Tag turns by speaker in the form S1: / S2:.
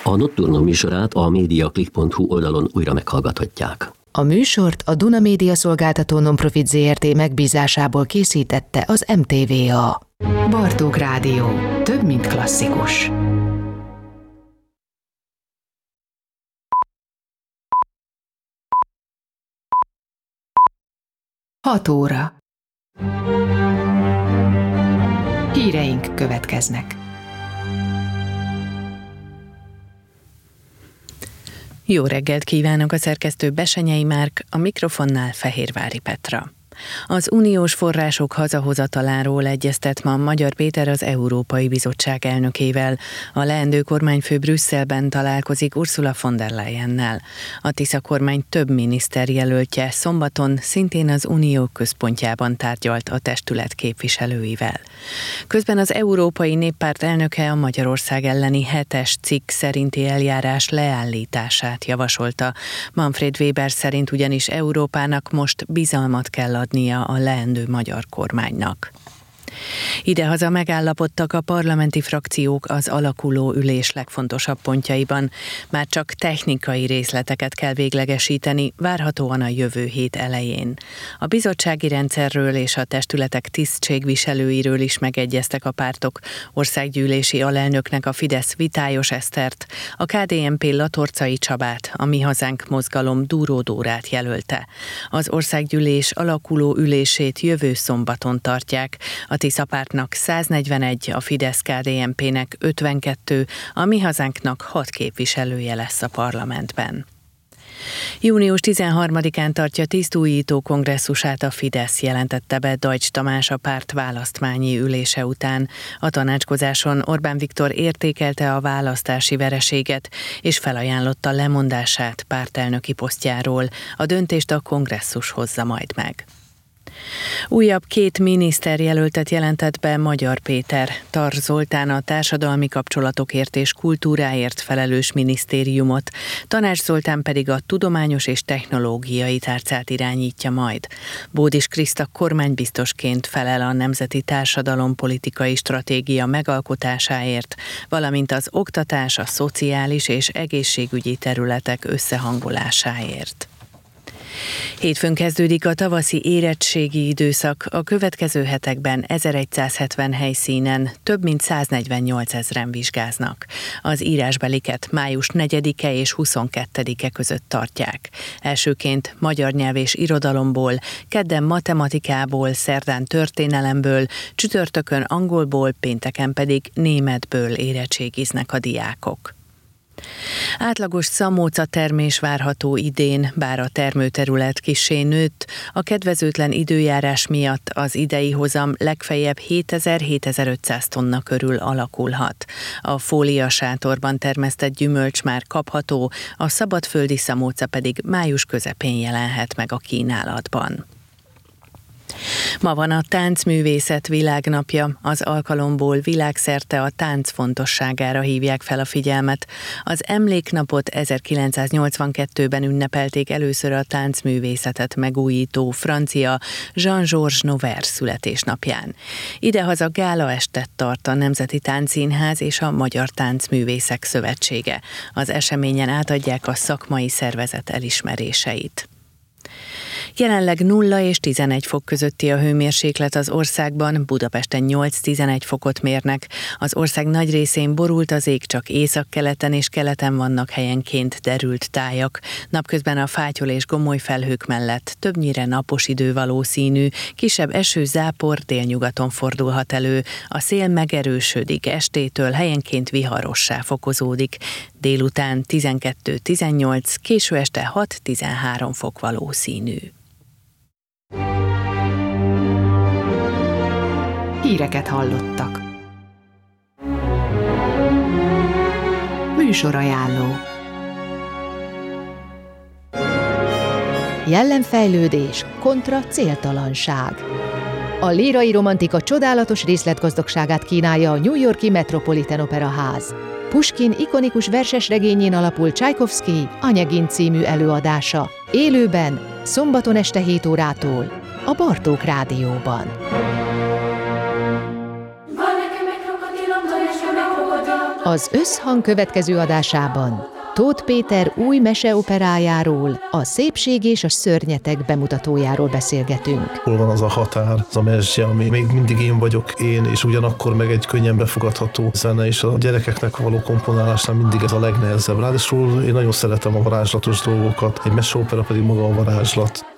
S1: A Nocturnum műsorát a mediaclick.hu oldalon újra meghallgathatják.
S2: A műsort a Duna Média Szolgáltató Nonprofit Zrt. Megbízásából készítette az MTVA. Bartók Rádió. Több, mint klasszikus. Hat óra. Híreink következnek. Jó reggelt kívánok, a szerkesztő Besenyei Márk, a mikrofonnál Fehérvári Petra. Az uniós források hazahozataláról egyeztet ma Magyar Péter az Európai Bizottság elnökével. A leendő kormányfő Brüsszelben találkozik Ursula von der Leyennel. A Tisza kormány több miniszter jelöltje szombaton szintén az Unió központjában tárgyalt a testület képviselőivel. Közben az Európai Néppárt elnöke a Magyarország elleni 7-es cikk szerinti eljárás leállítását javasolta. Manfred Weber szerint ugyanis Európának most bizalmat kell adnia a leendő magyar kormánynak. Idehaza megállapodtak a parlamenti frakciók az alakuló ülés legfontosabb pontjaiban. Már csak technikai részleteket kell véglegesíteni, várhatóan a jövő hét elején. A bizottsági rendszerről és a testületek tisztségviselőiről is megegyeztek a pártok. Országgyűlési alelnöknek a Fidesz Vitályos Esztert, a KDNP Latorcai Csabát, a Mi Hazánk mozgalom Dúró Dórát jelölte. Az országgyűlés alakuló ülését jövő szombaton tartják. A Tisza pártnak 141, a Fidesz-KDNP-nek 52, a Mi Hazánknak 6 képviselője lesz a parlamentben. Június 13-án tartja tisztújító kongresszusát a Fidesz, jelentette be Deutsch Tamás a párt választmányi ülése után. A tanácskozáson Orbán Viktor értékelte a választási vereséget, és felajánlotta lemondását pártelnöki posztjáról. A döntést a kongresszus hozza majd meg. Újabb 2 miniszterjelöltet jelentett be Magyar Péter. Tar Zoltán a társadalmi kapcsolatokért és kultúráért felelős minisztériumot, Tanács Zoltán pedig a tudományos és technológiai tárcát irányítja majd. Bódis Kriszta kormánybiztosként felel a nemzeti társadalompolitikai stratégia megalkotásáért, valamint az oktatás, a szociális és egészségügyi területek összehangolásáért. Hétfőn kezdődik a tavaszi érettségi időszak, a következő hetekben 1170 helyszínen több mint 148 000 vizsgáznak. Az írásbeliket május 4-e és 22-e között tartják. Elsőként magyar nyelv és irodalomból, kedden matematikából, szerdán történelemből, csütörtökön angolból, pénteken pedig németből érettségiznek a diákok. Átlagos szamóca termés várható idén, bár a termőterület kissé nőtt, a kedvezőtlen időjárás miatt az idei hozam legfeljebb 7000-7500 tonna körül alakulhat. A fóliasátorban termesztett gyümölcs már kapható, a szabadföldi szamóca pedig május közepén jelenhet meg a kínálatban. Ma van a táncművészet világnapja, az alkalomból világszerte a tánc fontosságára hívják fel a figyelmet. Az emléknapot 1982-ben ünnepelték először a táncművészetet megújító francia Jean-Georges Nover születésnapján. Idehaza gálaestet tart a Nemzeti Táncszínház és a Magyar Táncművészek Szövetsége. Az eseményen átadják a szakmai szervezet elismeréseit. Jelenleg 0 és 11 fok közötti a hőmérséklet az országban, Budapesten 8-11 fokot mérnek. Az ország nagy részén borult az ég, csak északkeleten és keleten vannak helyenként derült tájak. Napközben a fátyol és gomoly felhők mellett többnyire napos idő valószínű, kisebb eső, zápor délnyugaton fordulhat elő. A szél megerősödik, estétől helyenként viharossá fokozódik. Délután 12-18, késő este 6-13 fok valószínű. Híreket hallottak. Műsorajánló. Jellemfejlődés kontra céltalanság. A lírai romantika csodálatos részletgazdagságát kínálja a New York-i Metropolitan Opera Ház. Puskin ikonikus versesregényén alapul Csajkovszky Anyegin című előadása. Élőben, szombaton este 7 órától, a Bartók Rádióban.
S3: Az Összhang következő adásában Tóth Péter új meseoperájáról, a Szépség és a szörnyeteg bemutatójáról beszélgetünk.
S4: Hol van az a határ, az a mezsje, ami még mindig én vagyok én, és ugyanakkor meg egy könnyen befogadható zene, és a gyerekeknek való komponálásnál mindig ez a legnehezebb. Ráadásul én nagyon szeretem a varázslatos dolgokat, egy meseopera pedig maga a varázslat.